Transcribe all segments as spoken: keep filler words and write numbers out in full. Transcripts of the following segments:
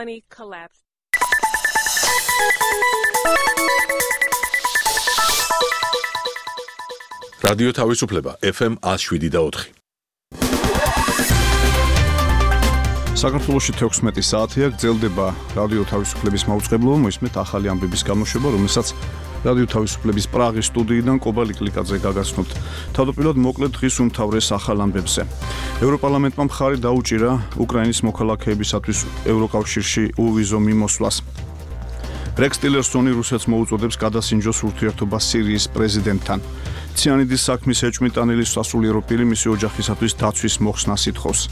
collapsed. რადიო თავისუფლება ეფ ემ one oh seven და four. საქართველოში თექვსმეტი საათია გრძელდება რადიო თავისუფლების მაუწყებლობა, მოისმენთ ახალი ამბების გამოშვება, რომელსაც რადიო თავისუფლების პრაღის სტუდიიდან კობა ლიკლიკაძე გაგაცნობთ. თავდაპირველად მოკლედ დღის უმთავრეს ახალ ამბებზე. ევროპარლამენტმა მხარი დაუჭირა უკრაინის მოქალაქეებისათვის ევროკავშირში უვიზო მიმოსვლას. რექს ტილერსონი რუსეთს მოუწოდებს გადასინჯოს ურთიერთობა სირიის პრეზიდენტთან. ციანიდის საქმის ეჭვმიტანილი სასულიერო პირი მისი ოჯახისათვის დაცვის მოხსნას ითხოვს.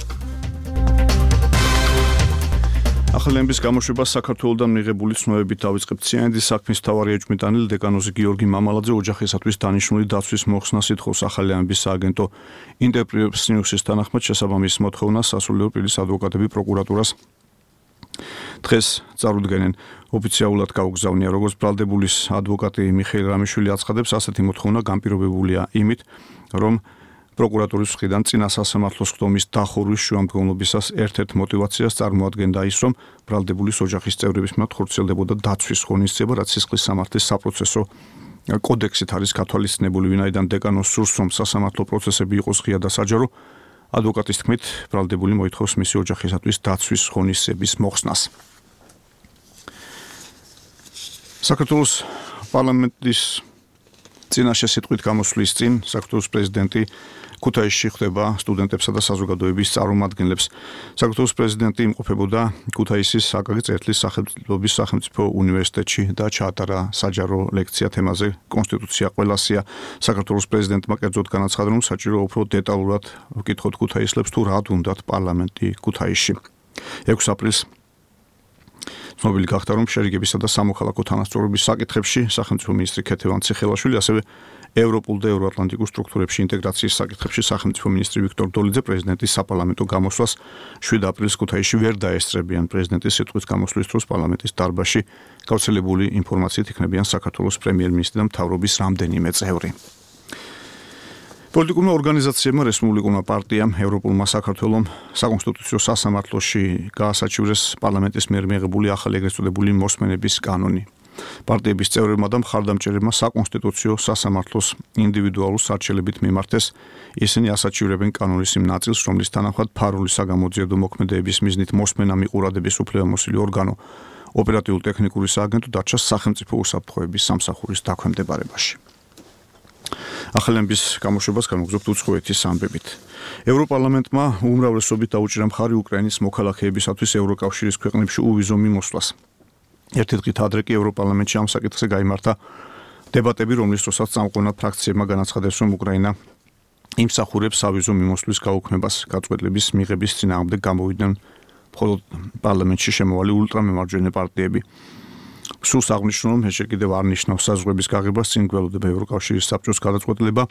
ახალების გამოშვება საქართველოდან მიღებული ცნობებით დავიწყებთ. ციანიდის საქმის მთავარი ეჭვმიტანილი დეკანოზი გიორგი მამალაძე ოჯახისათვის დანიშნული დაცვის მოხსნას ითხოვს. ახალების სააგენტო ინტერპრეს ნიუსის თანახმად შესაბამის მოთხოვნას სასულიერო პირის ადვოკატები პროკურატურას დღეს წარუდგენენ. ოფიციალურად გაუგზავნია, როგორც ბრალდებულის ადვოკატი მიხეილ რამიშვილი აცხადებს, ასეთი მოთხოვნა განპირობებულია იმით, რომ პროკურატურის მხრიდან წინა სასამართლოს ხდომის დახურვის შუამდგომლობისას ერთ-ერთ მოტივაციას წარმოადგენდა ის, რომ ბრალდებულის ოჯახის წევრების მიმართ ხორციელდებოდა დაცვის ღონისძიება, რაც სისხლის სამართლის საპროცესო კოდექსით არის გათვალისწინებული, ვინაიდან დეკანოს სურს, რომ სასამართლო პროცესები იყოს ღია და საჯარო. ადვოკატის თქმით, ბრალდებული მოითხოვს მისი ოჯახისათვის დაცვის ღონისძიების მოხსნას. საქართველოს პარლამენტის წინაშე სიტყვით გამოსვლის წინ საქართველოს პრეზიდენტი ქუთაისში ხვდება სტუდენტებსა და საზოგადოების წარმომადგენლებს. საქართველოს პრეზიდენტი იმყოფებოდა ქუთაისის აკაკი წერეთლის სახელმწიფოების სახელმწიფო უნივერსიტეტში და ჩაატარა საჯარო ლექცია თემაზე კონსტიტუცია ყველასია. საქართველოს პრეზიდენტმა კერძოდ განაცხადა, რომ საჭირო უფრო დეტალურად ვკითხოთ ქუთაისლებს თუ რა უნდათ პარლამენტი ქუთაისში. ექვსი აპრილს ცნობილი გახდა, რომ შერიგებისა და სამოქალაქო თანასწორობის საკითხებში სახელმწიფო მინისტრი ქეთევან ციხელაშვილი, ასევე ევროპულ და ევროატლანტიკურ სტრუქტურებში ინტეგრაციის საკითხებში სახელმწიფო მინისტრი ვიქტორ დოლიძე პრეზიდენტის საპარლამენტო გამოსვლას შვიდ აპრილს ქუთაისში ვერ დაესწრებიან. პრეზიდენტის სიტყვის გამოსვლის დროს პარლამენტის დარბაზში გავრცელებული ინფორმაციით იქნებიან საქართველოს პრემიერ-მინისტრი და მთავრობის რამდენიმე წევრი. პოლიტიკურმა ორგანიზაციებმა, რესპუბლიკურმა პარტიამ, ევროპულმა საქართველომ საკონსტიტუციო სასამართლოში გაასაჩივრეს პარლამენტის მიერ მიღებული ახალი ეგრეთ წოდებული მოსმენების კანონი. პარტიების წევრებმა და მხარდამჭერებმა საკონსტიტუციო სასამართლოს ინდივიდუალურ სარჩელებით მიმართეს. ისინი ასაჩივრებენ კანონის იმ ნაწილს, რომლის თანახმად ფარული საგამოძიებო მოქმედებების მიზნით მოსმენა მიყურადების უფლებამოსილი ორგანო ოპერატიულ-ტექნიკური სააგენტო დარჩა სახელმწიფო უსაფრთხოების სამსახურის დაქვემდებარებაში. ახალების გამოშვებას განვაგრძობთ უცხოეთის ამბებით. ევროპარლამენტმა უმრავლესობით დაუჭირა მხარი უკრაინის მოქალაქეებისათვის ევროკავშირის ქვეყნებში უვიზო მიმოსვლას. ერთი დღით ადრე კი ევროპარლამენტში ამ საკითხზე გაიმართა დებატები, რომლის დროსაც წამყვანად ფრაქციებმა განაცხადეს, რომ უკრაინა იმსახურებს სავიზო მიმოსვლის გაუქმებას. გაწყვეტილების მიღების წინააღმდეგ გამოვიდნენ მხოლოდ პარლამენტში შემოვალი ულტრამემარჯვენე პარტიები. სულს აღნიშნულ, რომ ეს კიდევ არ ნიშნავს საზღვრების გაღებას, წინ გველოდება ევროკავშირის საბჭოს გადაწყვეტილება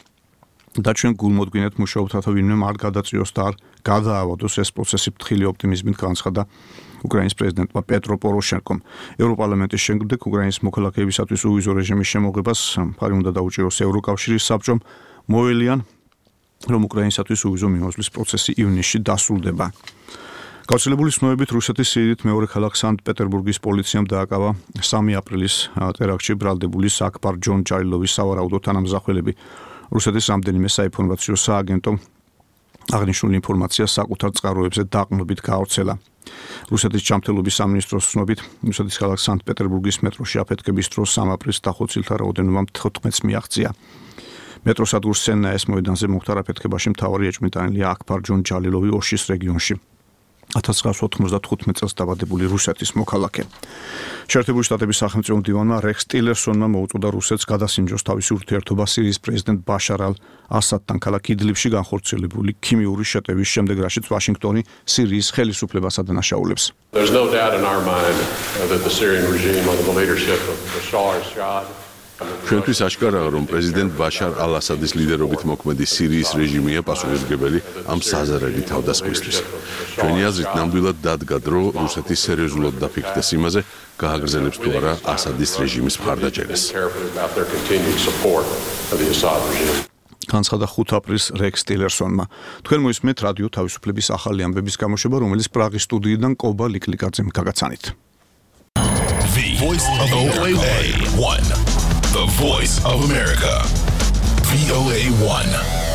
და ჩვენ გულმოდგინეთ მუშაობთ, რათა ვინმე არ გადაწიოს და არ გადაავადოს ეს პროცესი. ფრთხილი ოპტიმიზმით განაცხადა უკრაინის პრეზიდენტმა პეტრო პოროშენკომ. ევროპარლამენტის შემდეგ უკრაინის მოქალაქეებისათვის უვიზო რეჟიმის შემოღებას მხარი უნდა დაუჭიროს ევროკავშირის საბჭომ. მოელიან, რომ უკრაინისათვის უვიზო მიმოსვლის პროცესი ივნისში დასრულდება. გავრცელებული ცნობებით რუსეთის სიდიდით მეორე ქალაქ სანქტ-პეტერბურგის პოლიციამ დააკავა სამი აპრილის ტერაქტში ბრალდებულის აკბარ ჯონ ჯალილოვის სავარაუდო თანამზახველები. რუსეთის რამდენიმე საინფორმაციო სააგენტომ აღნიშნული ინფორმაცია საკუთარ წყაროებზე დაყრდნობით გაავრცელა. რუსეთის ჯანმრთელობის სამინისტროს ცნობით, რუსეთის ქალაქ სანქტ-პეტერბურგის მეტროში აფეთქების დროს სამი აპრილს დახოცილთა რაოდენობამ თოთხმეტს მიაღწია. მეტროსადგურ სენნაეს მოედანზე მომხდარ აფეთქებაში მთავარი ეჭვმიტანილია აკბარ ჯონ ჯალილოვი ოშის რეგიონში. ათას ცხრაასი ოთხმოცდათხუთმეტ წელს დაბადებული რუსეთის მოქალაქე. შეერთებული შტატების სახელმწიფო მდივანმა რექს ტილერსონმა მოუწოდა რუსეთს გადასინჯოს თავისი ურთიერთობა სირიის პრეზიდენტ ბაშარ ალ-ასადთან ქალაქ იდლიბში განხორციელებული ქიმიური შეტევის შემდეგ, რაშიც ვაშინგტონი სირიის ხელისუფლებას ადანაშაულებს. There's no doubt in our mind that the Syrian regime under the leadership of Bashar al-Assad ჩვენთვის აშკარაა, რომ პრეზიდენტ ბაშარ ალ-ასადის ლიდერობით მოქმედი სირიის რეჟიმია პასუხისმგებელი ამ საზარელი თავდასხმისთვის. ჩვენი აზრით ნამდვილად დადგა დრო რუსეთის სერიოზულად დაფიქრდეს იმაზე, გააგრძელებს თუ არა ასადის რეჟიმის მხარდაჭერას. განცხადა ხუთ აპრილს რექს ტილერსონმა. თქვენ მოისმენთ რადიო თავისუფლების ახალი ამბების გამოშვება, რომელიც პრაღის სტუდიიდან კობა ლიკლიკაძემ გაგაცანით. The Voice of O A one. The Voice of America. V O A one.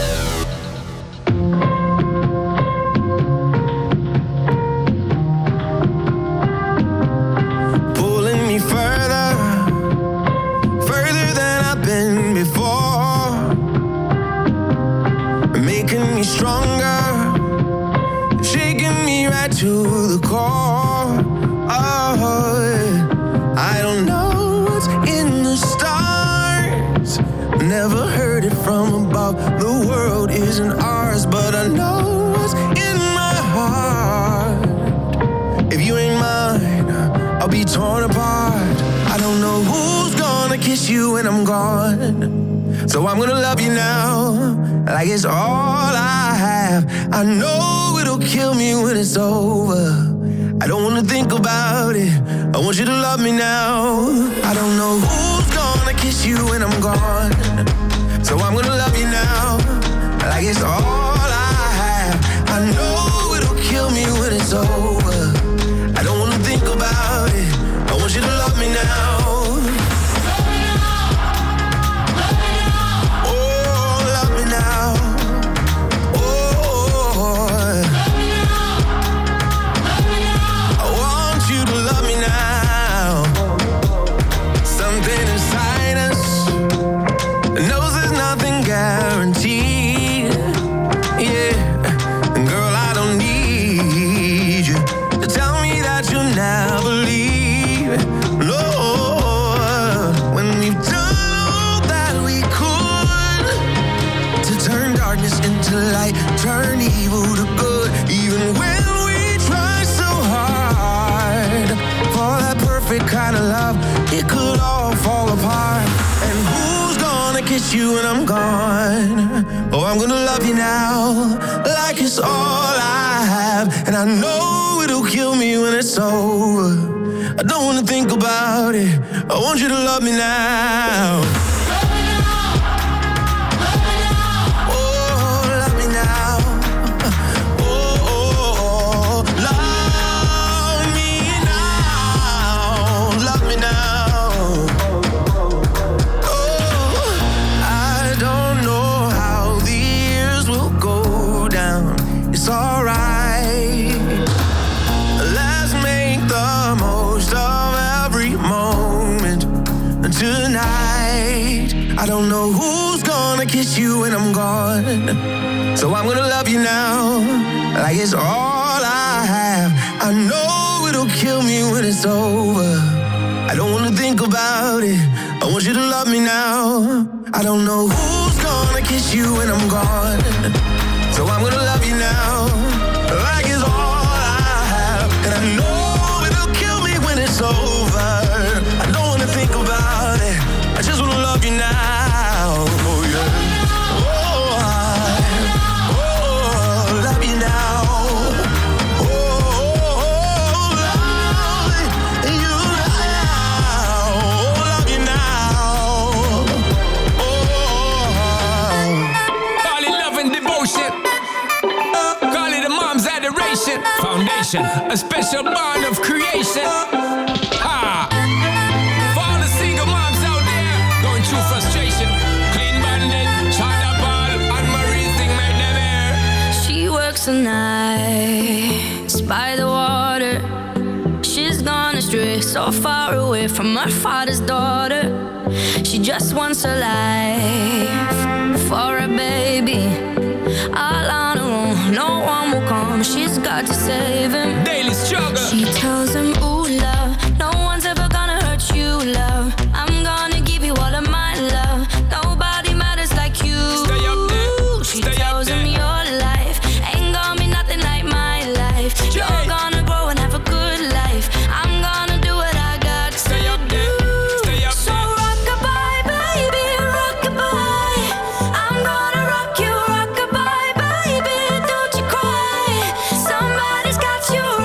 Pulling me further, further than I've been before, making me stronger, shaking me right to the core. Oh, I don't know what's in the stars, never heard it from above. The world isn't ours, but I know what's in my heart. If you ain't mine, I'll be torn apart. I don't know who's gonna kiss you when I'm gone, so I'm gonna love you now, like it's all I have. I know it'll kill me when it's over. I don't wanna think about it, I want you to love me now. I don't know who's gonna kiss you when I'm gone, so I'm gonna love you now, like it's all I have. I know it'll kill me when it's over. I don't wanna think about it, I want you to love me now. Turn evil to good, even when we try so hard for that perfect kind of love, it could all fall apart. And who's gonna kiss you when I'm gone? Oh, I'm gonna love you now, like it's all I have. And I know it'll kill me when it's over. I don't wanna think about it, I want you to love me now. I don't know who's gonna kiss you when I'm gone, so I'm gonna love you now, like it's all I have. I know it'll kill me when it's over. I don't wanna think about it, I want you to love me now. I don't know who's gonna kiss you when I'm gone, so I'm gonna love you now, like it's all I have. And I know it'll kill me when it's over. I don't wanna think about it, I just wanna love you now. Oh yeah. Oh, I, oh, love you now. Oh, oh, love you now. Love you now. Oh. Call it love and devotion. Call it a mom's adoration. Foundation, a special bond of creation. Ha! For all the single moms out there going through frustration. Clean bandit, China Ball, and Marie thing made them air. She works the nights by the water. She's gone astray, so far away from her father's daughter. She just wants a life for a baby. All on her own, no one will come. She's got to save him. Daily struggle. She tells him, ooh, love, no one's ever gonna hurt you, love. I'm gonna give you all of my love. Nobody matters like you. Stay up there. She Stay tells up him there. your life ain't gonna be nothing like my life. Jay. You're gonna grow and have a good life. I'm gonna do what I got to Stay up do. there. Stay up So there. rock-a-bye, baby, rock-a-bye. I'm gonna rock you, rock-a-bye, baby, don't you cry. Somebody's got you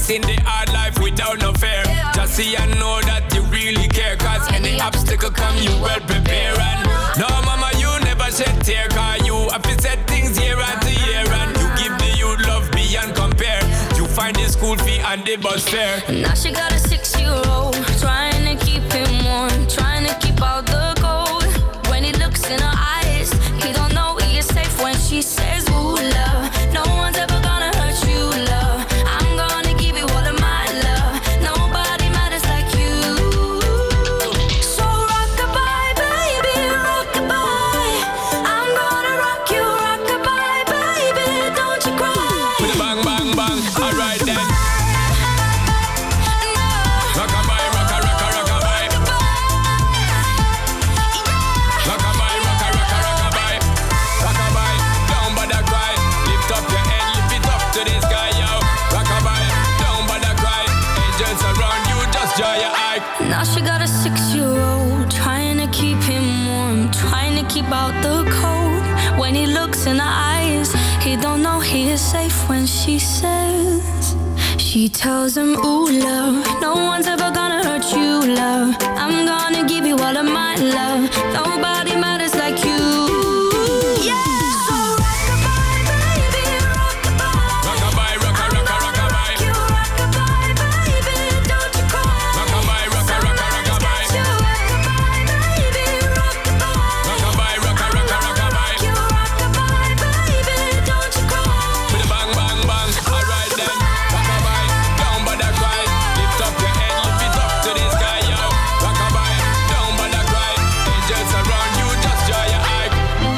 facing the hard life without no fear. Just see and know that you really care, cause any obstacle come you well prepare. And no mama, you never shed tear, cause you have to set things year after year. And you give the youth love beyond compare. You find the school fee and the bus fare. Now she got a six-year-old, trying to keep him warm, trying to keep out the cold. When he looks in her eyes, he don't know he is safe when she says, ooh, love, no one's ever gonna hurt you, love. I'm gonna give you all of my love. Nobody matters like you. So rock-a-bye, baby, rock-a-bye. I'm gonna rock you, rock-a-bye, baby, don't you cry. With a bang, bang, bang, alright then. Rock-a-bye, rocka, rocka, rock-a-bye. Rock-a-bye, rocka, rocka, rock-a-bye. Rock-a-bye, down by the cry. Lift up your head, lift it up to the sky, yo. Rock-a-bye, down by the cry. Angels around you, just draw your eye. Now she got a six-year-old, trying to keep him warm, trying to keep out the cold. When he looks in her eyes, he don't know he is safe when she says, she tells him, ooh, love, no one's ever gonna hurt you, love. I'm gonna give you all of my love. Nobody matters like you. Yeah. So rock-a-bye, baby, rock-a-bye. Rock-a-bye, rocka, rocka, rock-a-bye. You rock-a-bye, baby, don't you cry. Rock-a-bye, rocka, rocka, rock-a-bye. You rock-a-bye, baby, rock-a-bye. Rock-a-bye, rocka, rocka, rock-a-bye. You rock-a-bye, baby, don't you cry. With a bang, bang, bang, alright then. Rock-a-bye, down by the cry. Lift up your head, lift it up to the sky, yo. Rock-a-bye, down by the cry. Angels around you, just draw your eye.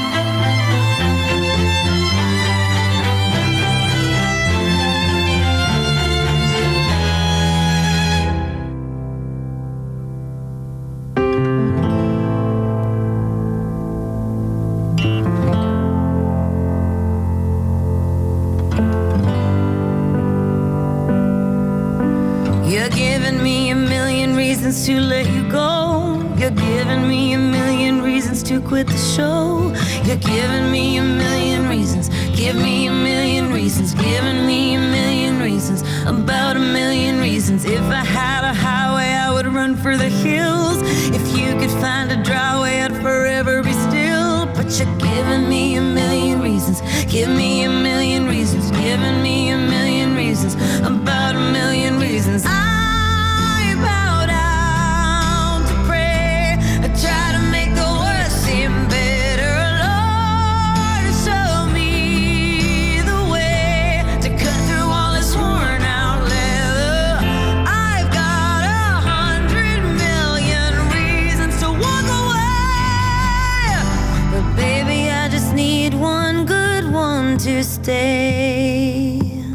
You're giving me a million reasons to let you go. You're giving me a million reasons to quit the show. You're giving me a million reasons. Give me a million reasons. Giving me a million reasons. About a million reasons. If I had a highway, I would run for the hills. If you could find a dry way, I'd forever be still. But you're giving me a million reasons. Give me a million reasons. Giving me a million reasons. About a million reasons. I bow down to pray. I try to make the worst seem better. Lord, show me the way to cut through all this worn out leather. I've got a hundred million reasons to walk away, but baby, I just need one good one to stay.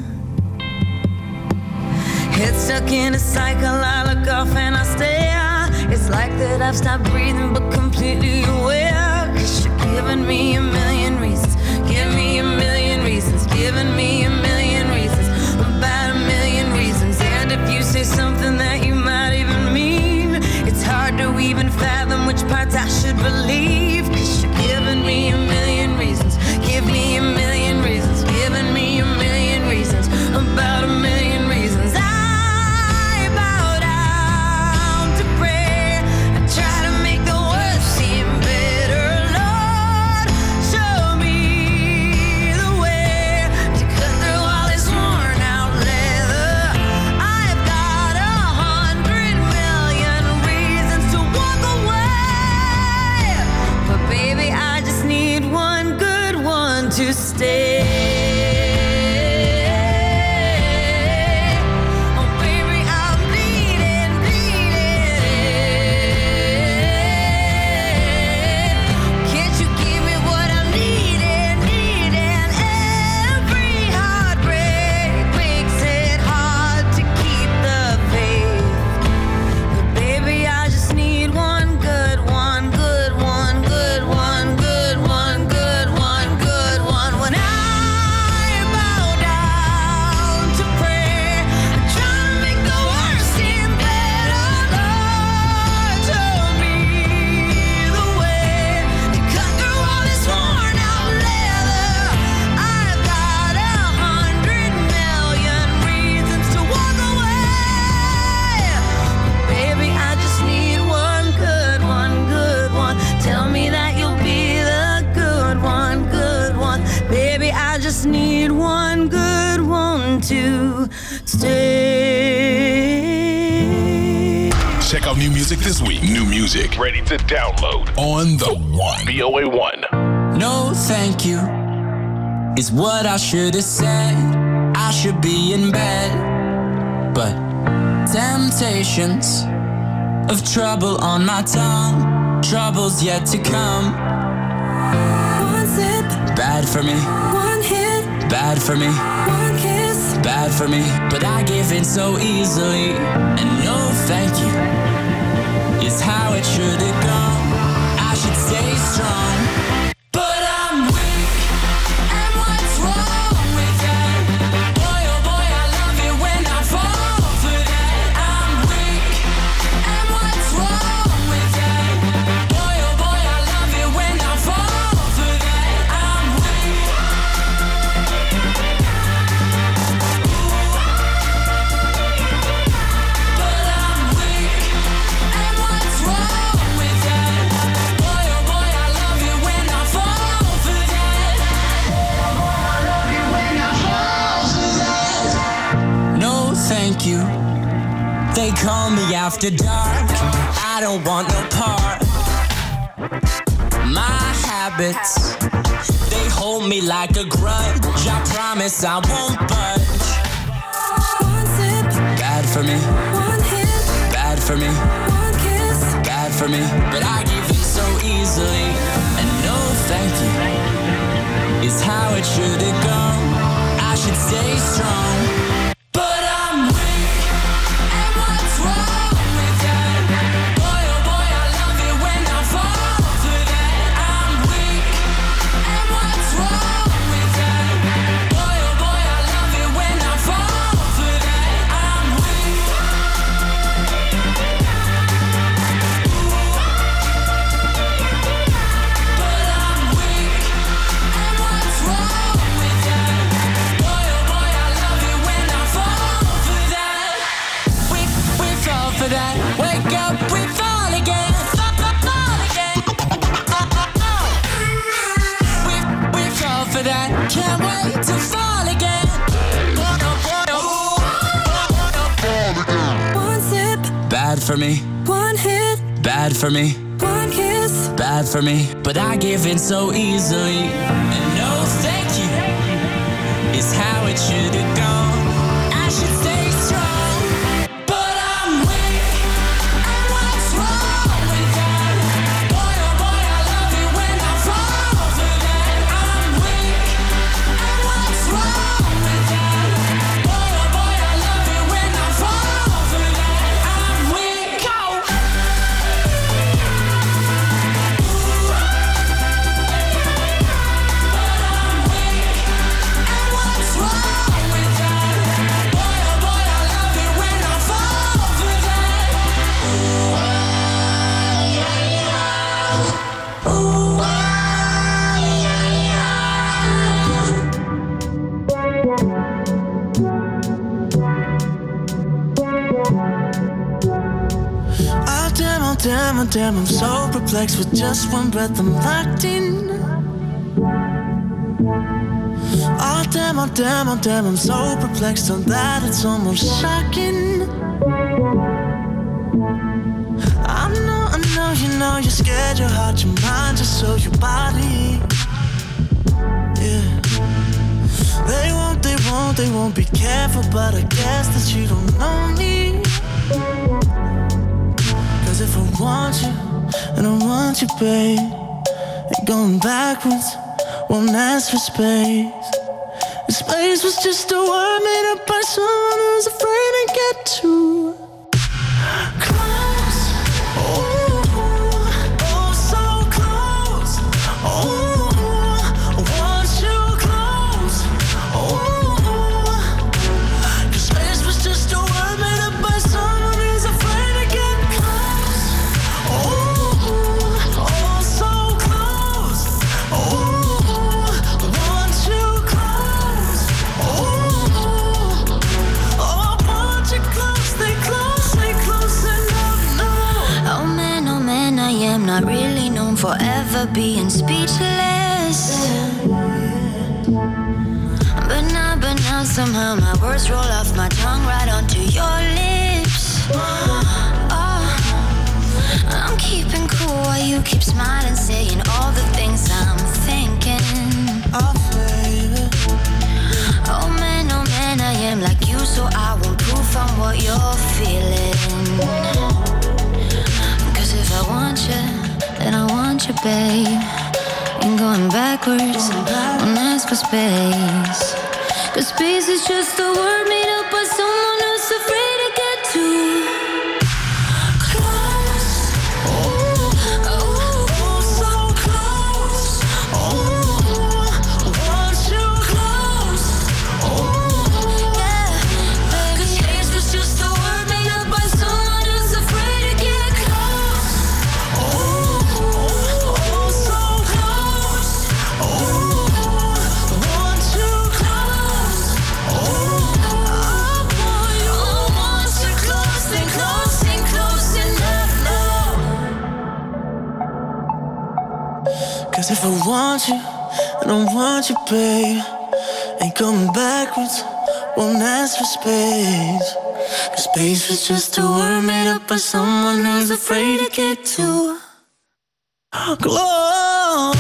Head stuck in a cycle, I look off and I stare. It's like that I've stopped breathing but completely aware. Cause you're giving me a million reasons. Give me a million reasons. Giving me a million reasons. About a million reasons. And if you say something that you might even mean, it's hard to even fathom which parts I should believe. Cause you're giving me a million reasons. Give me a million reasons. Giving me a million reasons. About a million reasons. I to stay. Oh baby, I'm bleeding, bleeding. Can't you give me what I'm needing, needing? Every heartbreak makes it hard to keep the faith. But baby, I just need one good one, good one, good one, good one, good one, good one. When I just need one good one to stay. Check out new music this week. New music ready to download on the One. V O A one. No, thank you is what I should have said. I should be in bed, but temptations of trouble on my tongue, trouble's yet to come. One sip, Bad for me, one hit, bad for me, one kiss. bad for me, but I give in so easily. And no thank you is how it should have gone. I should stay strong, but I'm weak. And what's wrong with that? Boy, oh boy, I love it when I fall for that. I'm weak. And what's wrong with that? Boy, oh boy, I love it when I fall for that. I'm weak. But I'm weak. And what's wrong with that? Boy, oh boy, I love it when I fall for that. No, thank you. They call me after dark. I don't want no part. My habits, they hold me like a grudge. I promise I won't budge. One sip, Bad for me, one hit, bad for me, one kiss. bad for me, but I give in so easily. And no thank you is how it should have gone. I should stay strong, but I'm weak. And what's wrong with that? Boy, oh boy, I love it when I fall for that. I'm weak. And what's wrong with that? Boy, oh boy, I love it when I fall for that. I'm weak. But I'm weak. And what's wrong with that? Boy, oh boy, I love it when I fall for that. We, we fall for that. Wake up, we fall again. Fall, fall, fall again. We, we fall for that. Can't wait to fall again. One sip, Bad for me, one hit, bad for me, one kiss. bad for me, but I give in so easily. And no thank you is how it should have gone. I should stay strong, but I'm weak. And what's wrong with that? Boy, oh boy, I love it when I fall for that. I'm weak. And what's wrong with that? Boy, oh boy, I love it when I fall for that. I'm weak. And what's wrong with that? Boy, oh boy, I love it when I fall for that. Oh damn, oh damn, oh damn, I'm so perplexed with just one breath I'm locked in. Oh damn, oh damn, oh damn, I'm so perplexed on that it's almost shocking. I know, I know, you know you're scared, your heart, your mind, just so your body. Yeah. They won't, they won't, they won't be careful, but I guess that you don't know me. Cause if I want you, and I want you, babe, and going backwards won't ask for space. And space was just a word made up by someone who's afraid to get too close. Ooh, oh, so close. Ooh, I want you close. Ooh, 'cause space was just a word made up by someone who's afraid to get close. Ooh, oh, so close. Ooh, I want you close. Ooh, oh, I want you close. Stay close, stay close enough. No. Oh man, oh man, I am not really known for ever being speechless. on, somehow my words roll off my tongue right onto your lips. Oh, I'm keeping cool while you keep smiling, saying all the things I'm thinking. Oh, baby. Oh man, oh man, I am like you, so I won't prove from what you're feeling. Cause if I want you, then I want you, babe. Ain't going backwards, don't ask for space. Cause space is just a word made up by someone who's afraid to get too close. Oh, oh, so close. Oh, want you close. Oh, yeah. Cause space was just a word made up by someone who's afraid to get close. Oh, oh, so close. Oh, want you close. Cause if I want you, I don't want you, babe. Ain't coming backwards, won't ask for space. Cause space was just a word made up by someone who's afraid to get too close.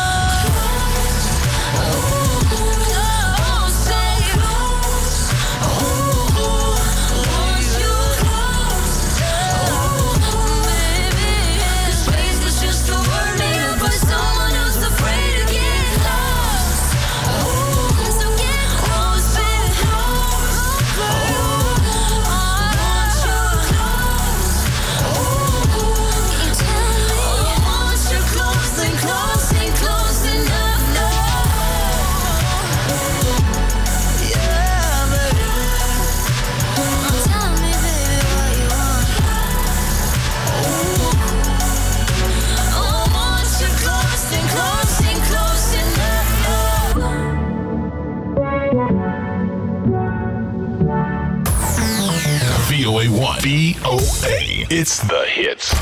V O A one. V O A. It's the hits.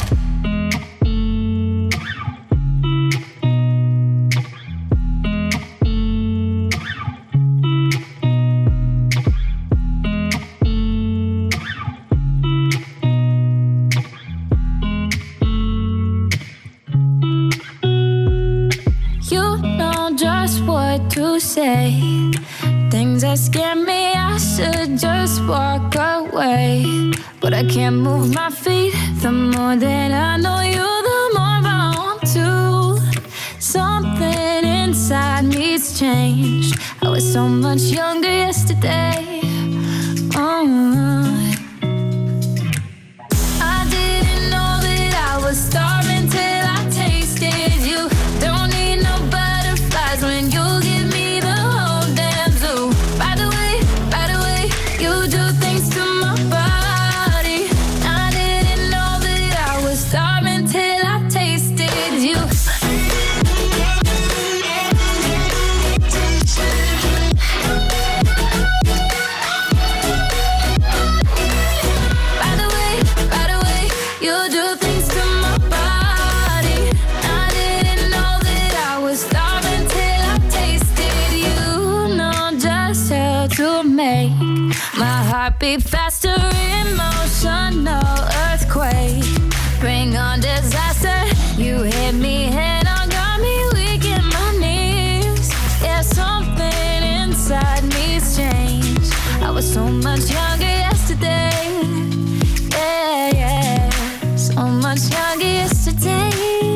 You know just what to say. Things that scare me, I should just walk away. But I can't move my feet. The more that I know you, the more I want to. Something inside me's changed. I was so much younger yesterday. Oh, I didn't know that I was starving till I tasted you. Don't need no butterflies when you give me the whole damn zoo. By the way, by the way, you do things to my body. I didn't know that I was starving till I tasted you. By the way, by the way, you do things to my body. I didn't know that I was starving till I tasted you. Know just how to make my heart beat faster, emotional earthquake. Bring on disaster. You hit me head on, got me weak in my knees. Yeah, something inside me's changed. I was so much younger yesterday. Yeah, yeah, so much younger yesterday.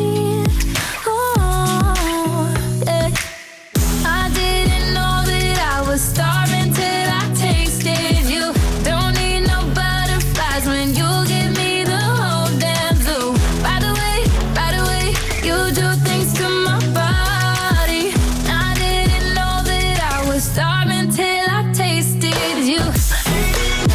Oh, yeah. I didn't know that I was starving till I tasted you. Don't need no butterflies when you give me the whole damn zoo. By the way, by the way, you do things to my body. I didn't know that I was starving till I tasted you.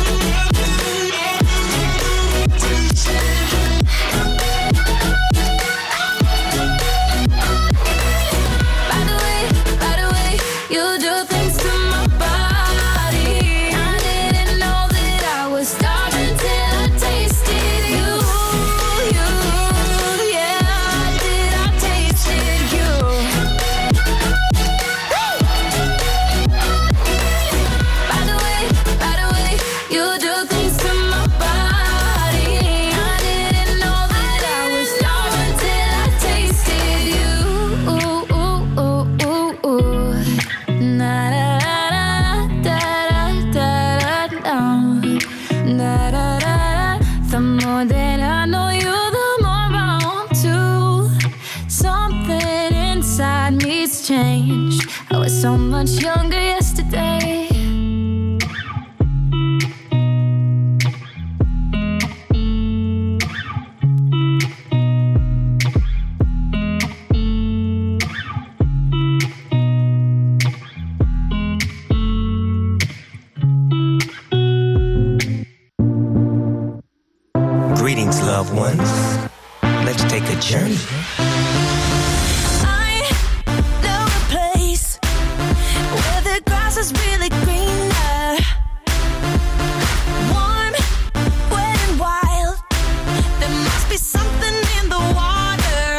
much younger yesterday. Greetings, loved ones. Let's take a journey. I know a place where the grass is really greener. Warm, wet and wild. There must be something in the water.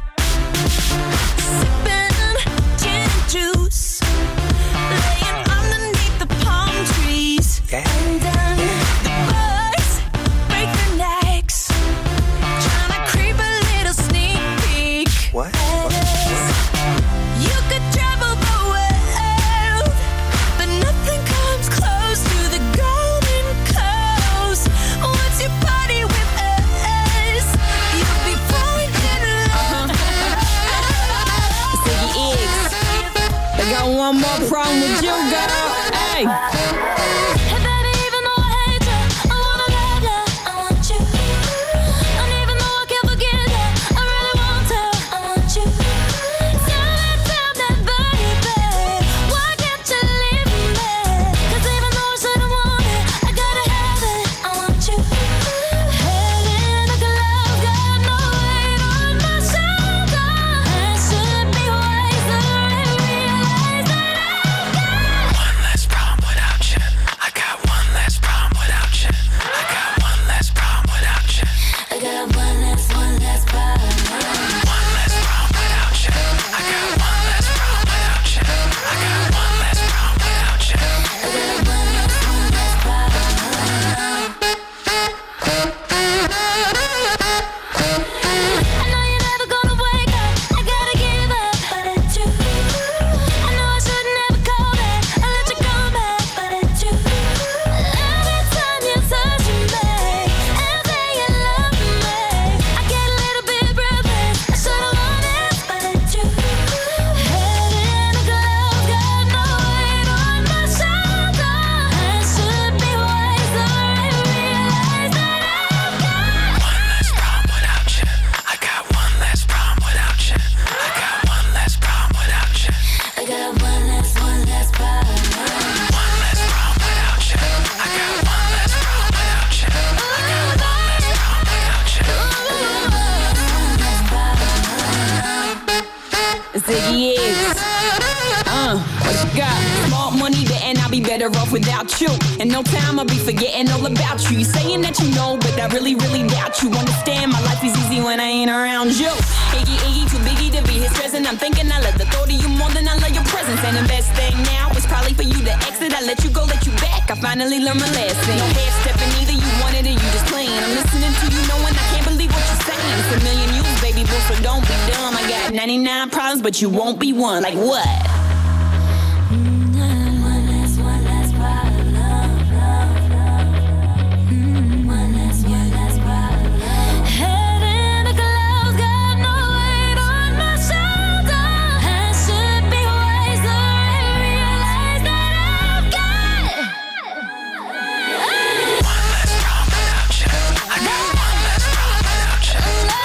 Sipping gin and juice, laying underneath the palm trees. Yeah. And then the birds break their necks, trying to creep a little sneak peek. What? You could travel the world, but nothing comes close to the Golden Coast. Once you party with us, you'll be falling in love. Ziggy Iggs. I got one more problem with you, girl. Hey. Hey baby, even though I hate you, I wanna love you, I want you. And even though I can't forget you, I really want to, I want you. Tell me, tell me, baby, why can't you leave me? 'Cause even though I shouldn't want it, I gotta have it, I want you. Head in the clouds, got no weight on my shoulder. I should be wiser and realize that I've got One less problem without you. I got one less problem without you. I got one less problem without you. I got one less, one less problem. One less problem without you. I got one less problem without you. I got one less problem without you. I got one less, one less problem. I know you're never gonna wake up, I gotta give up, but it's you. I know I should never call back, I let you come back, but it's you. Every time you touch me and say you love me, I get a little bit breathless, I should've known it, but it's you. Head in the clouds, got no weight on my shoulder. I should be wiser and realize that I've got One less problem without you. I got one less problem without you. I got one less problem without you. I got one less, one less problem. One less problem without you. I got one less problem without you. I got one less problem without you. Ziggy Iggs. Uh, what you got? Small money, but and I'll be better off without you. In no time, I'll be forgetting all about you. You saying that you know, but I really, really doubt you. Understand, my life is easy when I ain't around you. Iggy, Iggy, too biggie to be his present. I'm thinking I love the thought of you more than I love your presence. And the best thing now is probably for you to exit. I let you go, let you back. I finally learned my lesson. No half stepping either, you wanted it, you just playing. I'm listening to you, knowing I can't believe what you're saying. It's a million you, baby boo, so don't be dumb. I got ninety-nine problems, but you won't be one. Like what? One less, one less problem. One less, one less problem. Head in the clouds, got no weight on my shoulder. I should be wiser and realize that I've got One less problem without you. I got one less problem without you.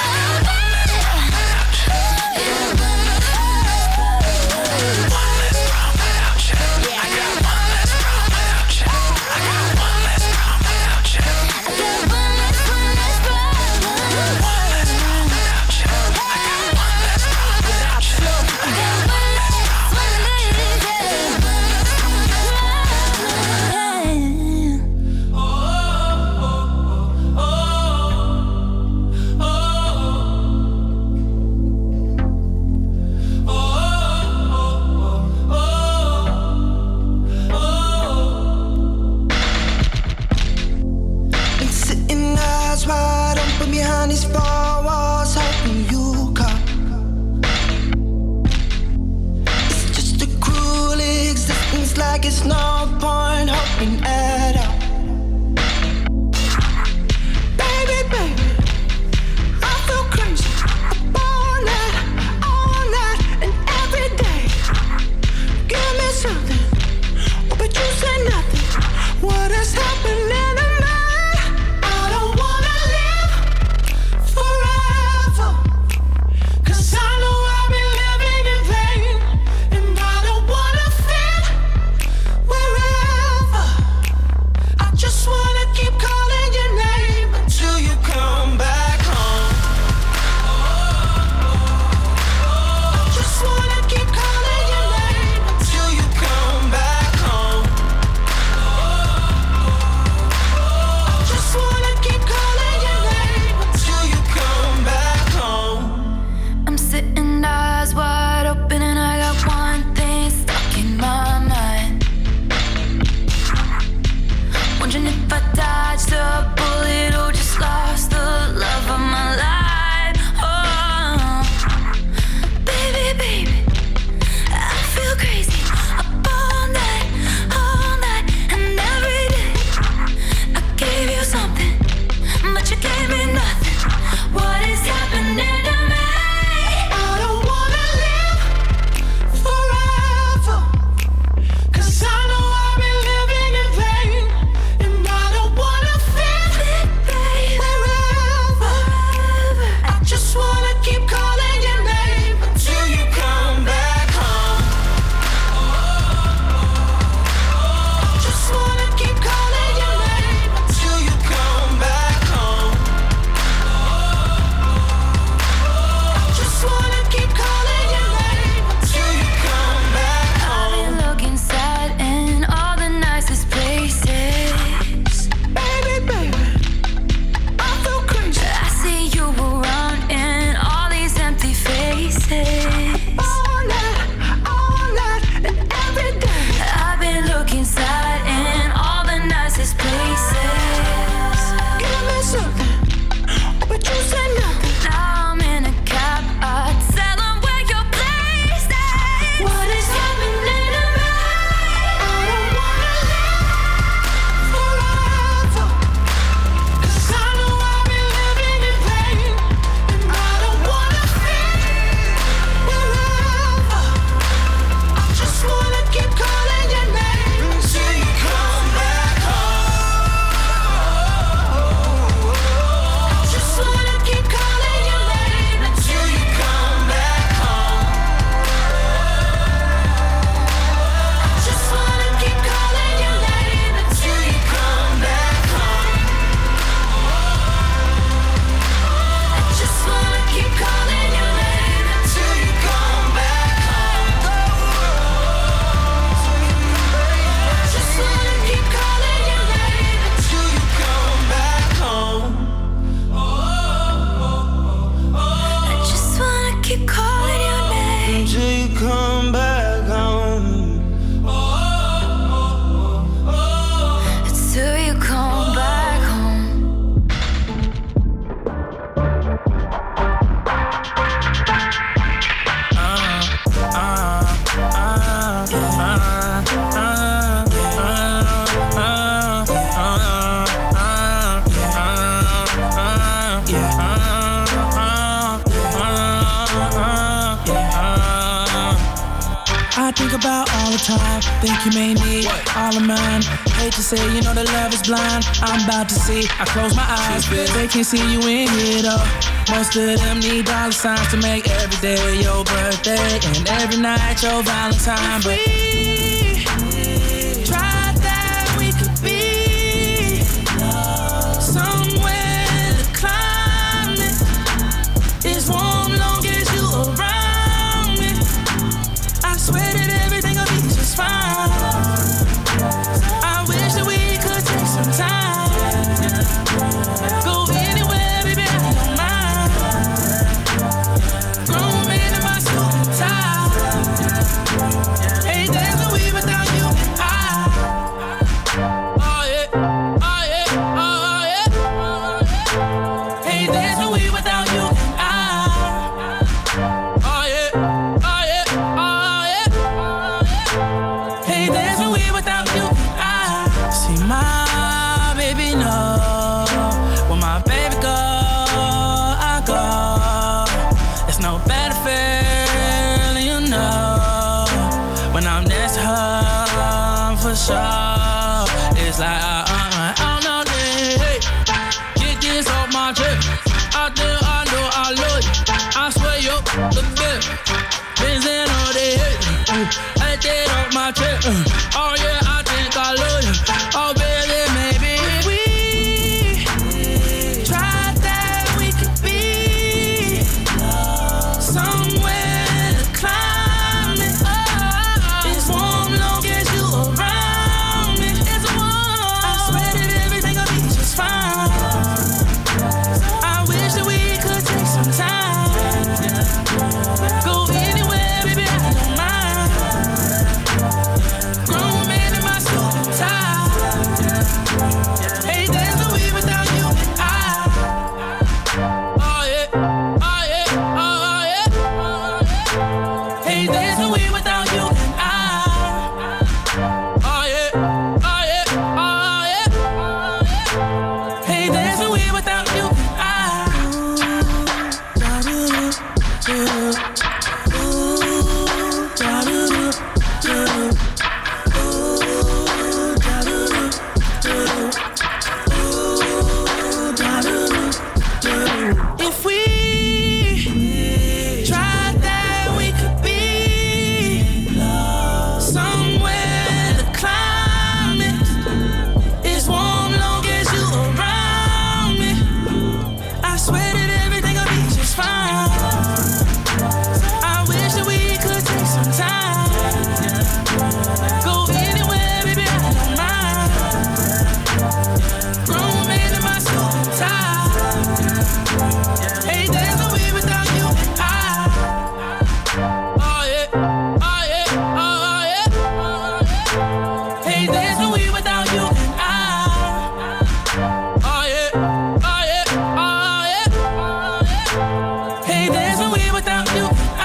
One less problem without you. Yeah, I got one less problem without you. I got one less problem without you. I got one less, one less problem. One less problem without you. I got one less problem without you. I got one less, one Been sitting eyes wide open behind these four walls, hoping you come. It's just a cruel existence, like it's no point hoping at all. Baby, baby, I feel crazy all night, all night and every day. Give me some think about all the time. Think you may need all of mine. Hate to say, you know that love is blind. I'm about to see. I close my eyes, they can't see you in here though. Most of them need dollar signs to make every day your birthday and every night your Valentine. But we try that we could be somewhere the climate is warm long as you around me. I swear that everything will be just fine. I wish that we could take some time. Go anywhere, baby, I don't mind. Grown man in my suit and tie. Hey, there's no way without you and I. Oh yeah, oh yeah, oh yeah. Hey, there's no way without you and I. Oh yeah, oh yeah, oh yeah. Hey, there's no way without you and I. See my baby know where my baby go, I go. There's no better feeling, you know, when I'm next to her for sure. It's like I, I, I don't know this. Hey, get this off my chest. I think I know I love you. I swear you the best. Been saying all day. I get off my chest. Oh yeah, I think I love you. Oh baby, maybe we try that we could be somewhere the climate is warm long as you around me. It's warm. I swear that everything will be just fine. I wish that we could take some time. Go anywhere, baby, I don't mind. Grown man in my suit and tie. Hey, there's no way without you and I. Oh yeah, oh yeah, oh yeah. Hey, there's no way without you and I. Oh yeah, oh yeah, oh yeah. Hey, there's no way without you and I. If we tried that, we could be somewhere the climate is warm long as you around me. I swear that everything will be just fine. I wish that we could take some time. Go anywhere, baby, I don't mind. Grown man in my suit and tie. Hey, there's no way without you and I. Oh yeah, oh yeah, oh yeah. Hey, there's no way without you and I. Oh yeah, oh yeah, oh yeah. Hey, there's no way without you and I.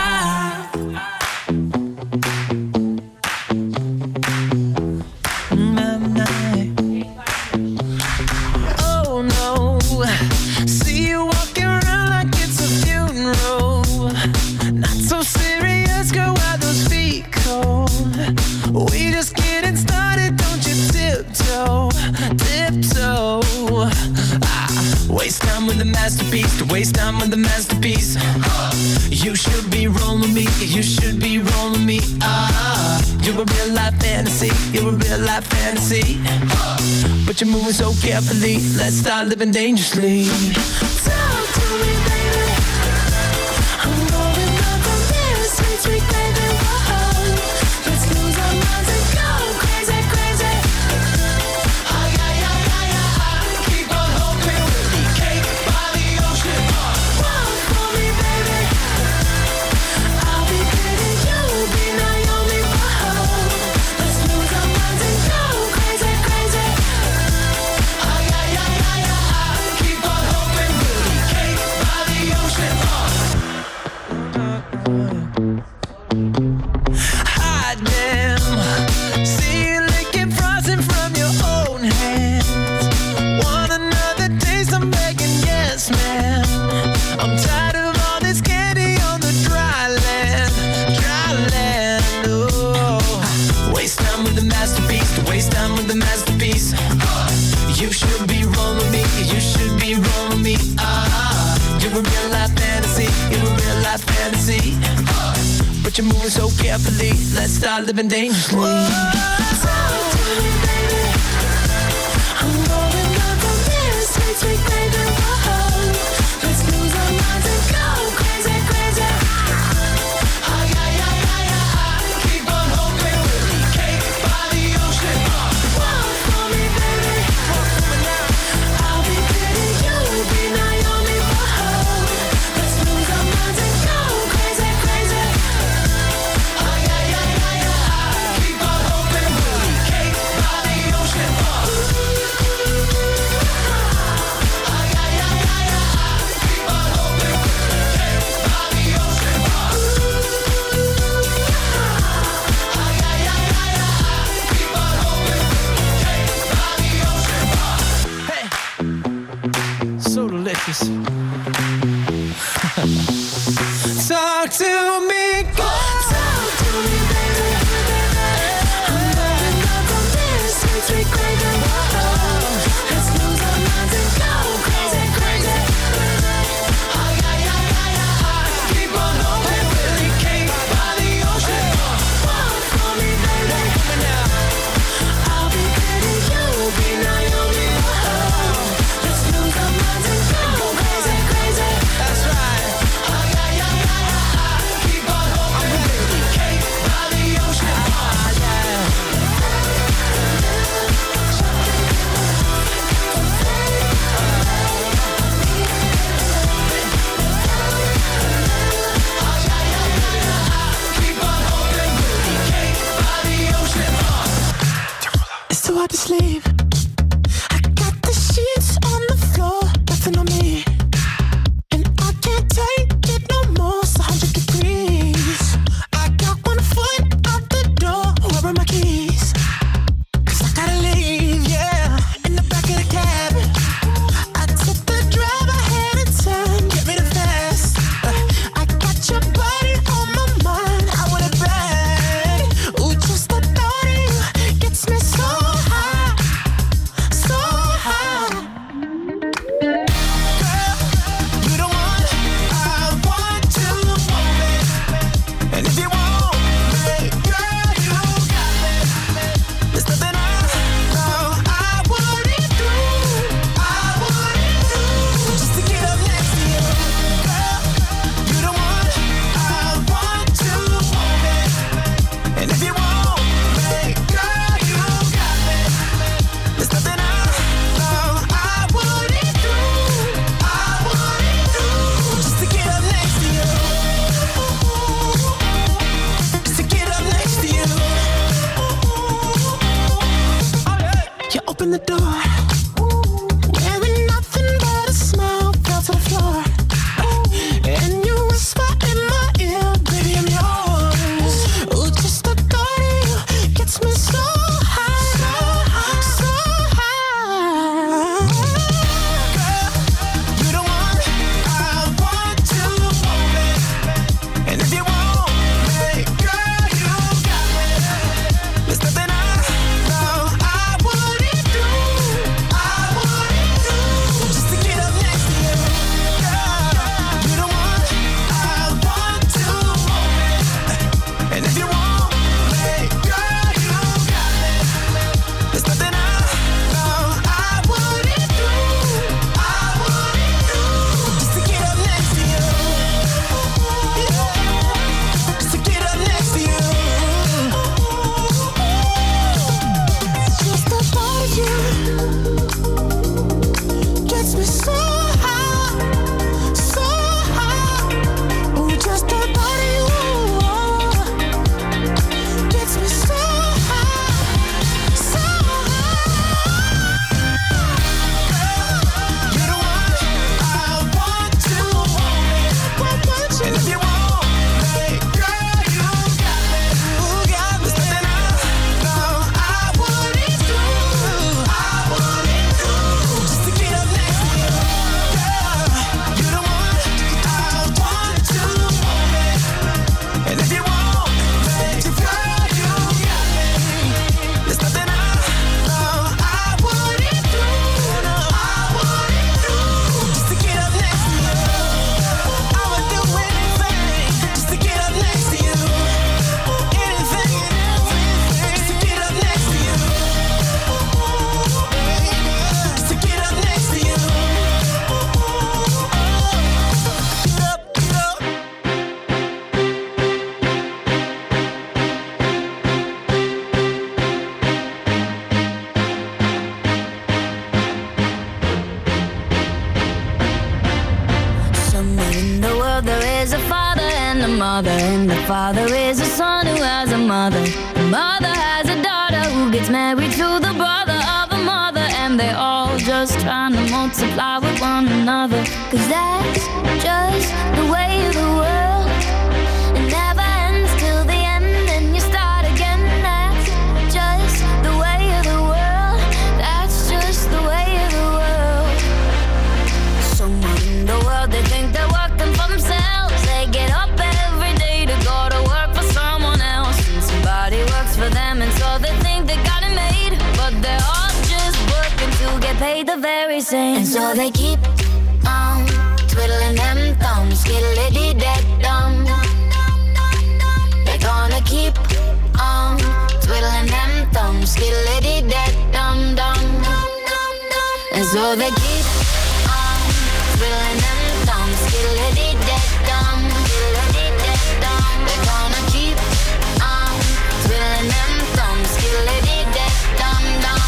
Oh no, see you walking around like it's a funeral. Not so serious, girl, why those feet cold? We just getting started, don't you tiptoe, tiptoe. Ah, waste time with the masterpiece, to waste time with the masterpiece. You should be rolling me, you should be rolling me. Ah, you're a real life fantasy, you're a real life fantasy. But you're moving so carefully, let's start living dangerously. Talk to me, baby. I'm going up from here, sweet, sweet baby. Whoa. Let's lose our minds and go crazy, crazy. Ay, ay, ay, ay, ay. Keep on hoping we'll be cake by the ocean. Walk for me, baby. I'll be pretty, you'll be Naomi. Whoa. Let's lose our minds and go crazy, crazy. Ay, ay, ay, ay, ay. Keep on hoping we'll be cake by the to waste time with the masterpiece. You should be rolling with me, you should be rolling with me. Ah, you're a real life fantasy, you're a real life fantasy. But you're moving so carefully, let's start living dangerously. Talk to me, baby. I'm going up from this, sweet, sweet baby. Whoa, let's lose our minds and go crazy, crazy. Ay, ay, ay, ay, ay, keep on hoping we'll be cake by the ocean. Walk for me, baby. Walk for me now. I'll be pretty, you'll be Naomi. Whoa, let's lose our minds and go crazy, crazy. Ay, ay, ay, ay, ay, keep on hoping we'll be cake by the ocean. Ay, ay, ay, ay, ay, keep on hoping we'll be cake by the ocean. Ay, ay, ay, ay, ay, keep on hoping we'll be cake by the ocean. Hey, so delicious. Talk to me, Talk to me, baby. I'm going up from this, sweet, sweet baby. Whoa, let's lose our minds and go crazy, crazy. ay, ay, ay, ay, ay, keep on hoping we'll be cake by the ocean. Walk for me, baby. I'll be pretty, you'll be Naomi. Whoa, let's lose our minds and go crazy, crazy. That's right. Ay, ay, ay, ay, ay, keep on hoping we'll be cake by the ocean. Ah, yeah. Keep on hoping we'll be cake by the ocean. It's too hard to sleep. I got the sheets on the floor, nothing on me. And I can't take it no more, it's a hundred degrees. I got one foot out the door, where are my keys? Cause I gotta leave, yeah. In the back of the cab, I took the drive ahead of time, get me the fast. Uh, I got your body on my mind, I want it bad. Ooh, just the thought of you gets me so high, so high. Girl, you the one I want to want me. And if you want me, girl, you got me. There's nothing I know I wouldn't do, I wouldn't do, just to get up next to you. Girl, you the one I want to want me. And if you want me, girl, you got me. There's nothing I know I wouldn't do, I wouldn't do, just to get up next to you. Just to get up next to you. You open the door, wearing nothing but a smile, fell to the floor. And you whisper in my ear, baby, I'm yours. Ooh, just the thought of you gets me so high, so high, so high. Girl, you the one I want to want me. And if you want me, girl, you got me. There's nothing I know I wouldn't do, father is a son who has a mother. The mother has a daughter who gets married to the brother of a mother. And they're all just trying to multiply with one another. Cause that's just the way of the world. It never ends till the end, and you start again. That's just the way of the world. That's just the way of the world. Somewhere in the world they think they're working for themselves. They get up every day to go to work for someone else, and somebody works for them, and so they think they got it made. But they're all just working to get paid the very same. And so they keep on twiddling them thumbs, skiddly-dee-dee-dum. They're gonna keep on twiddling them thumbs, skiddly-dee-dee-dum-dum. And so they keep on twiddling them thumbs, skiddly-dee-dee-dum, skiddly-dee-dee-dum. They're gonna keep on twiddling them thumbs, skiddly-dee-dee-dum-dum.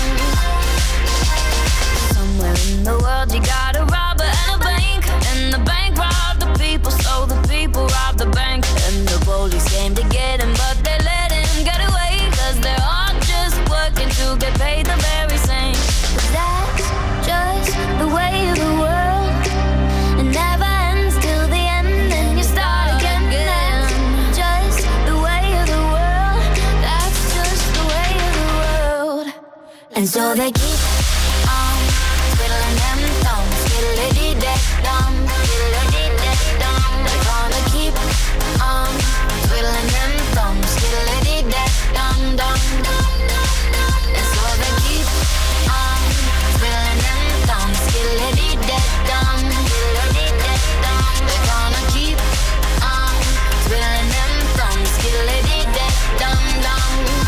Somewhere in the world you got a robber and a bank, and the bank robbed the people, so the people robbed the bank. And the police came to get him, but they let him get away. Cause they're all just working to get paid the very same. Cause that's just the way of the world. It never ends till the end, and you start again. That's just the way of the world. That's just the way of the world. And so they keep on twiddling them thumbs, skiddly-dee-dee-dum, skiddly-dee-dee-dum. They're gonna keep on twiddling them thumbs, skiddly-dee-dee-dum-dum. And so they keep on twiddling them thumbs, skiddly-dee-dee-dum, skiddly-dee-dee-dum. They're gonna keep on twiddling them thumbs, skiddly-dee-dee-dum-dum.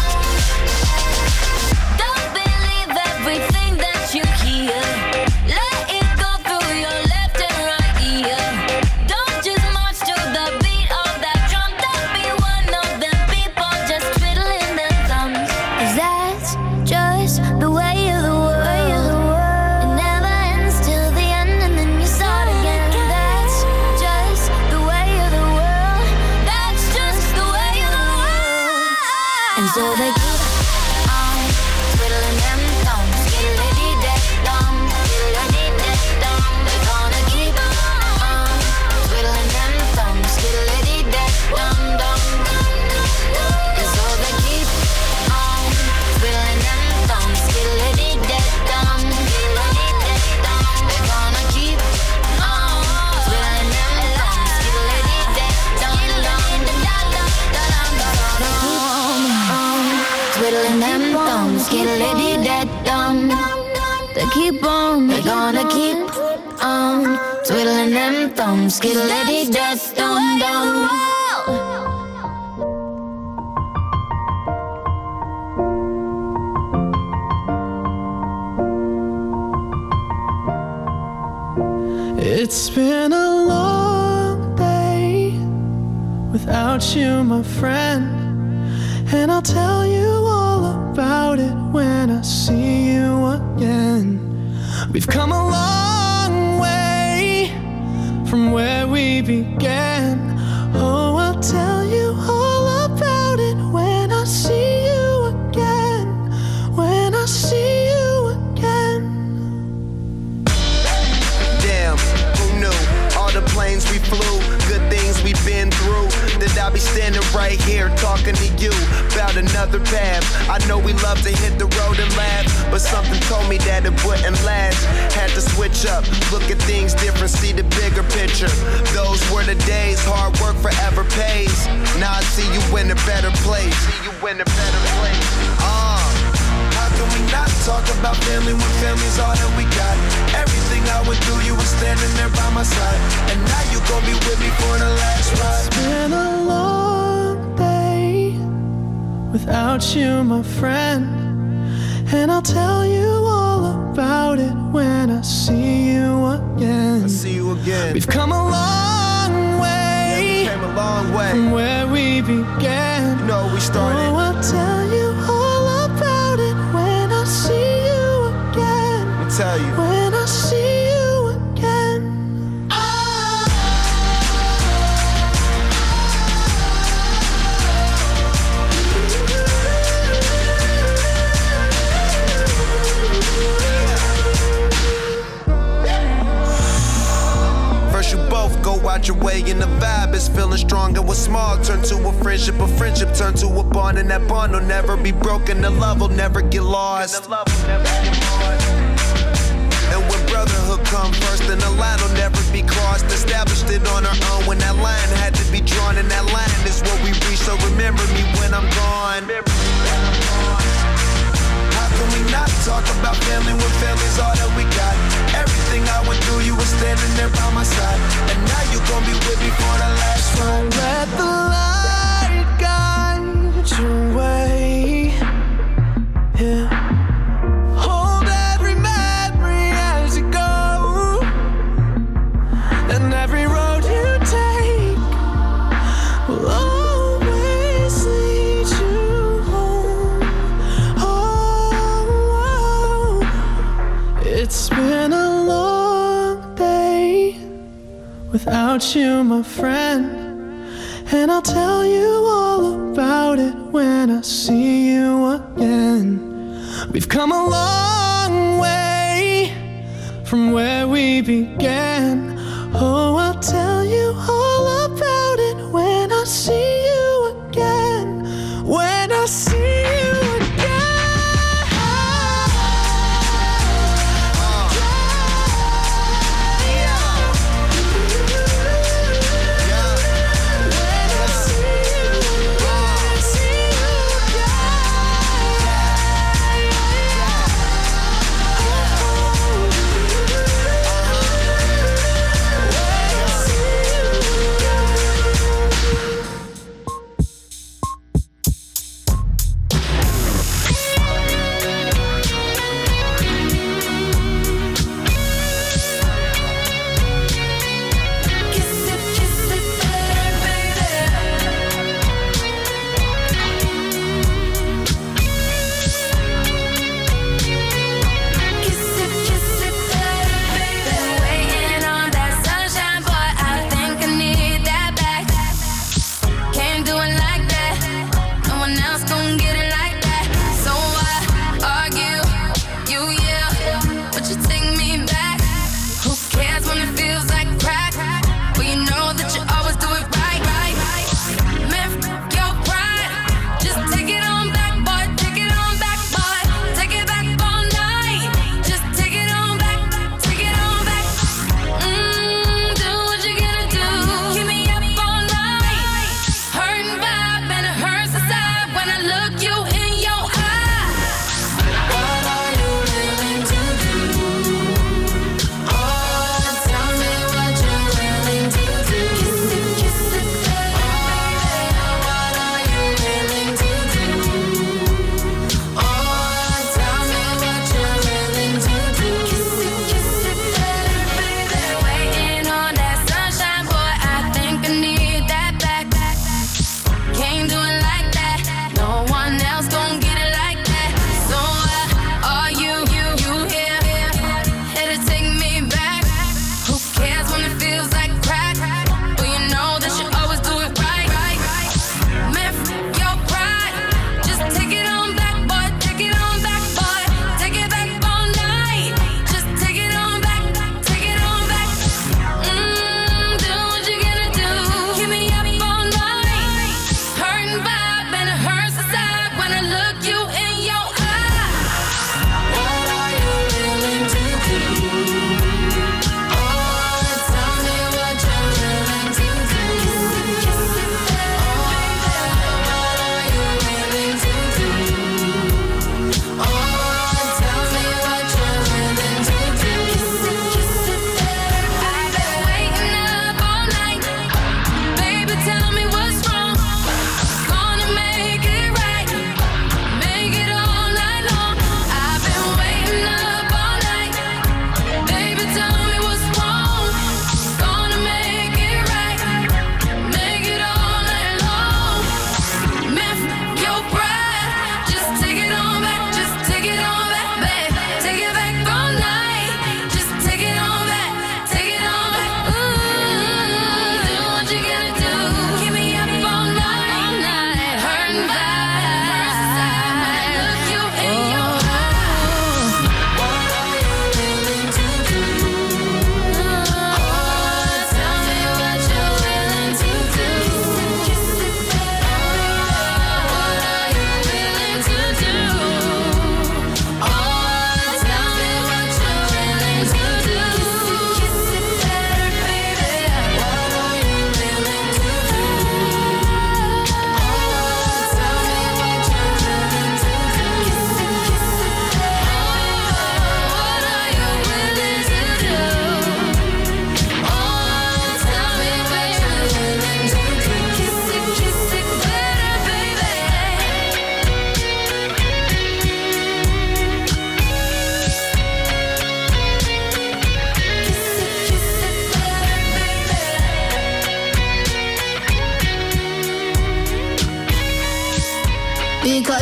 Don't believe everything that you hear. Let it go through your left and right ear. Don't just march to the beat of that drum. Don't be one of them people just twiddling their thumbs. Cause that's just the way of the world. It never ends till the end, and then you start again. That's just the way of the world. That's just the way of the world. And so they keep on twiddling them thumbs, skiddly-dee-dee-dum, skiddly-dee-dee-dum. They're gonna keep on twiddling them thumbs, skiddly-dee-dee-dum-dum. And so they keep on twiddling them thumbs, skiddly-dee-dee-dum, skiddly-dee-dee-dum. They're gonna keep on twiddling them thumbs, skiddly-dee-dee-dum. Twiddling them thumbs, skiddly-dee-dee-dum. They keep on, they're gonna keep on twiddling them thumbs, skiddly-dee-dee-dum-dum. It's been a long day without you, my friend, and I'll tell you all about it when I see you again. We've come a long way from where we began. Oh, I'll tell you all about it when I see you again. When I see you again. Damn, who knew? All the planes we flew, good things we've been through. That I'll be standing right here talking to you about another path. I know we love to hit the road and laugh, but something told me that it wouldn't last. Had to switch up, look at things different, see the bigger picture. Those were the days, hard work forever pays. Now I see you in a better place. See you in a better place. Uh, how can we not talk about family when family's all that we got? Everything I went through, you were standing there by my side, and now you gon' be with me for the last ride. It's been a long day without you, my friend, and I'll tell you all about it when I see you again. I see you again. We've come a long way, yeah, we came a long way from where we began. You know we started. Oh, I'll tell you all about it when I see you again. Let me tell you. When I see you again. way and the vibe is feeling strong. And what's small turn to a friendship, a friendship turn to a bond, and that bond will never be broken. The love will never get lost. And when brotherhood come first, then the line will never be crossed. Established it on our own when that line had to be drawn, and that line is what we reach. So remember me when I'm gone. How can we not talk about family when family's all that we got? Everything I went through, you were standing there by my side, and now you gon' be with me for the last time. Let the light guide your way. Yeah. Hold every memory as you go, and every road you take will always lead you home. Oh, it's been a long day without you, my friend, and I'll tell you all about it when I see you again. We've come a long way from where we began. Oh, I'll tell you all about it when I see you again. When I see you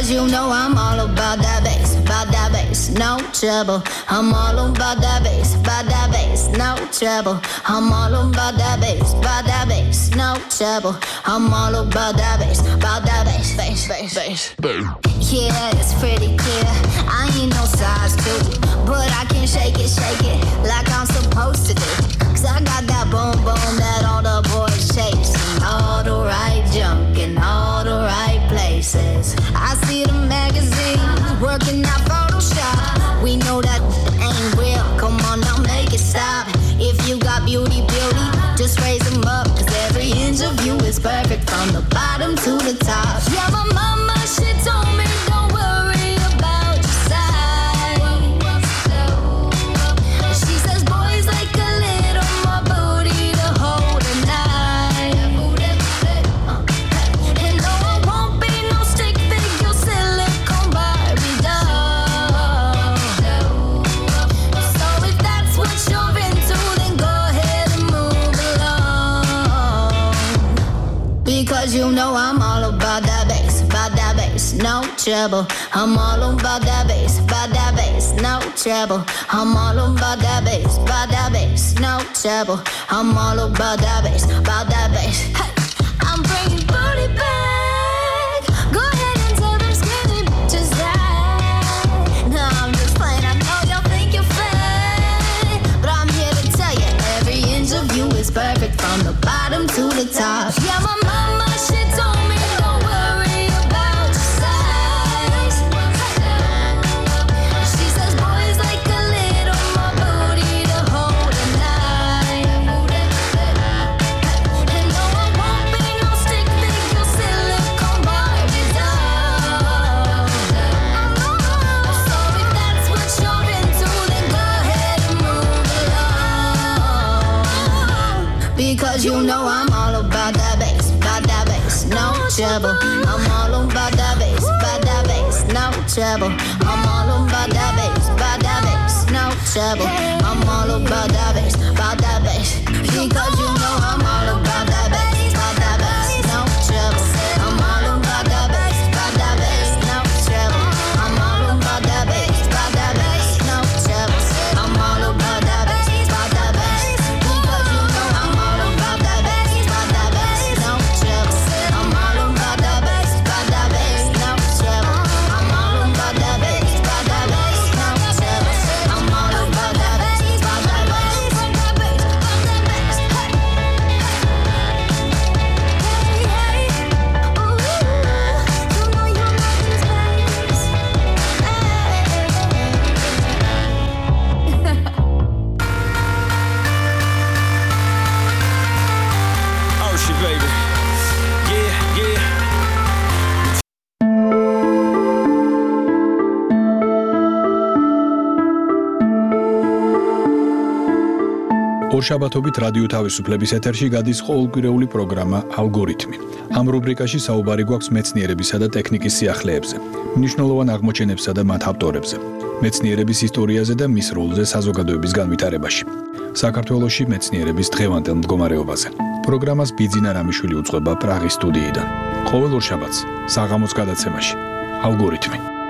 Because you know I'm all about that bass, about that bass, no trouble. I'm all about that bass, about that bass, no trouble. I'm all about that bass, about that bass, no trouble. I'm all about that bass, about that bass, bass, bass, bass. Yeah, it's pretty clear. I ain't no size two, but I can shake it, shake it like I'm supposed to do. Cause I got that boom boom that all the boys chase, and all the right junk in all the right places. I see the magazines working out Photoshop. We know that ain't real. Come on now, make it stop. If you got beauty, beauty, just raise them up. Cause every inch of you is perfect from the bottom to the top. Yeah, my mama, she told me don't worry about your size. She says boys like a little more booty to hold at night. And no, I won't be no stick figure silicone Barbie doll. So if that's what you're into, then go ahead and move along. Because you know I'm all about that bass, about that bass, no trouble. I'm all about that bass, about that bass, no trouble. I'm all about that bass, about that bass, no trouble. I'm all about that bass, about that bass. Hey, I'm bringing booty back. Go ahead and tell them skinny bitches that. No, I'm just playing. I know y'all think you're fat, but I'm here to tell you every inch of you is perfect from the bottom to the top. Yeah, my mama, she told me don't worry about your size. She says boys like a little more booty to hold at night. And no, I won't be no stick figure silicone Barbie doll. So if that's what you're into, then go ahead and move along. Because you know I'm all about that bass, about that bass, no trouble. I'm all about that bass, about that bass, no trouble. I'm all about that bass, about that bass, no trouble. I'm all about that bass, about that bass. Because you know I'm all about that bass, about that bass, no trouble. I'm all about that bass, about that bass, no trouble. I'm all about that bass, about that bass, no trouble. I'm all about that bass, about that bass. Because you know I'm all about that bass, about that bass, no trouble. I'm all about that bass, about that bass, no trouble. I'm all about that bass, about that bass, no trouble. I'm all about that bass, about that bass, about that bass, about that bass. Hey, hey, ooh, you know you love this bass. Oh, shit, baby. Yeah, yeah. ორშაბათობით რადიო თავისუფლების ეთერში გადის ყოველკვირეული პროგრამა ალგორითმი. ამ რუბრიკაში საუბარი გვაქვს მეცნიერებისა და ტექნიკის სიახლეებზე, მნიშვნელოვან აღმოჩენებსა და მათ ავტორებზე, მეცნიერების ისტორიაზე და მის როლზე საზოგადოების განვითარებაში. საქართველოში მეცნიერების დღევანდელ მდგომარეობაზე. პროგრამას ბიძინა რამიშვილი უძღვება პრაღის სტუდიიდან. ყოველ ორშაბათს საღამოს გადაცემაში ალგორითმი.